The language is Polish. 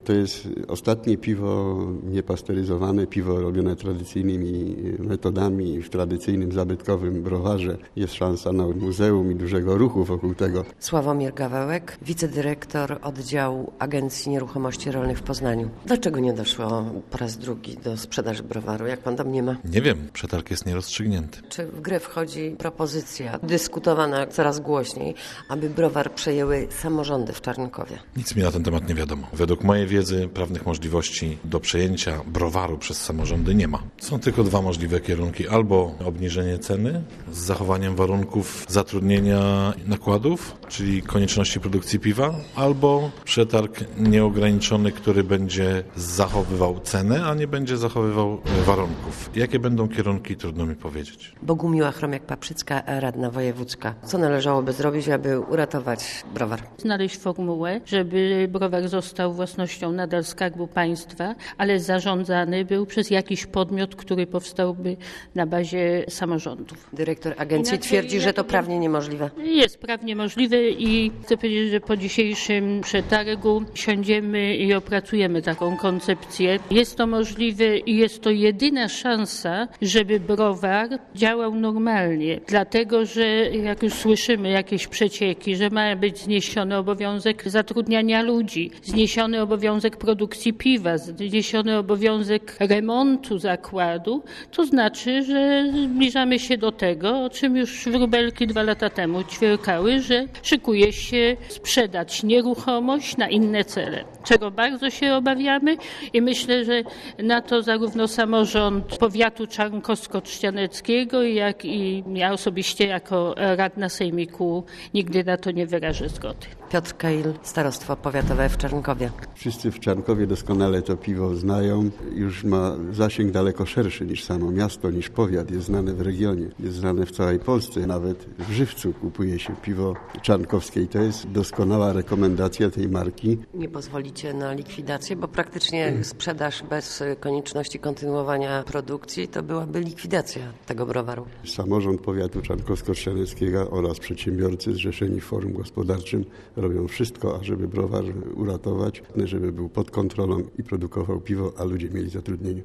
To jest ostatnie piwo niepasteryzowane, piwo robione tradycyjnymi metodami w tradycyjnym, zabytkowym browarze. Jest szansa na muzeum i dużego ruchu wokół tego. Sławomir Gawełek, wicedyrektor oddziału Agencji Nieruchomości Rolnych w Poznaniu. Dlaczego nie doszło po raz drugi do sprzedaży browaru, jak pan domniema? Nie wiem, przetarg jest nierozstrzygnięty. Czy w grę wchodzi propozycja, dyskutowana coraz głośniej, aby browar przejęły samorządy w Czarnkowie? Nic mi na ten temat nie wiadomo. Według mojej wiedzy prawnych możliwości do przejęcia browaru przez samorządy nie ma. Są tylko dwa możliwe kierunki. Albo obniżenie ceny z zachowaniem warunków zatrudnienia nakładów, czyli konieczności produkcji piwa, albo przetarg nieograniczony, który będzie zachowywał cenę, a nie będzie zachowywał warunków. Jakie będą kierunki, trudno mi powiedzieć. Bogumiła Chromiak-Paprzycka, radna wojewódzka. Co należałoby zrobić, aby uratować browar? Znaleźć formułę, żeby browar został własnością nadal Skarbu Państwa, ale zarządzany był przez jakiś podmiot, który powstałby na bazie samorządów. Dyrektor agencji twierdzi, że to prawnie niemożliwe. Jest prawnie możliwe i chcę powiedzieć, że po dzisiejszym przetargu siądziemy i opracujemy taką koncepcję. Jest to możliwe i jest to jedyna szansa, żeby browar działał normalnie. Dlatego, że jak już słyszymy jakieś przecieki, że ma być zniesiony obowiązek zatrudniania ludzi, zniesiony obowiązek produkcji piwa, zniesiony obowiązek remontu zakładu, to znaczy, że zbliżamy się do tego, o czym już wróbelki 2 lata temu ćwierkały, że szykuje się sprzedać nieruchomość na inne cele, czego bardzo się obawiamy i myślę, że na to zarówno samorząd powiatu czarnkowsko-trzcianeckiego, jak i ja osobiście jako radna sejmiku nigdy na to nie wyrażę zgody. Piotr Keil, Starostwo Powiatowe w Czarnkowie. Wszyscy w Czarnkowie doskonale to piwo znają. Już ma zasięg daleko szerszy niż samo miasto, niż powiat. Jest znane w regionie, jest znane w całej Polsce. Nawet w Żywcu kupuje się piwo czarnkowskie i to jest doskonała rekomendacja tej marki. Nie pozwolicie na likwidację, bo praktycznie sprzedaż bez konieczności kontynuowania produkcji to byłaby likwidacja tego browaru. Samorząd Powiatu Czarnkowsko-Trzcianeckiego oraz przedsiębiorcy zrzeszeni w Forum Gospodarczym robią wszystko, ażeby browar uratować, żeby był pod kontrolą i produkował piwo, a ludzie mieli zatrudnienie.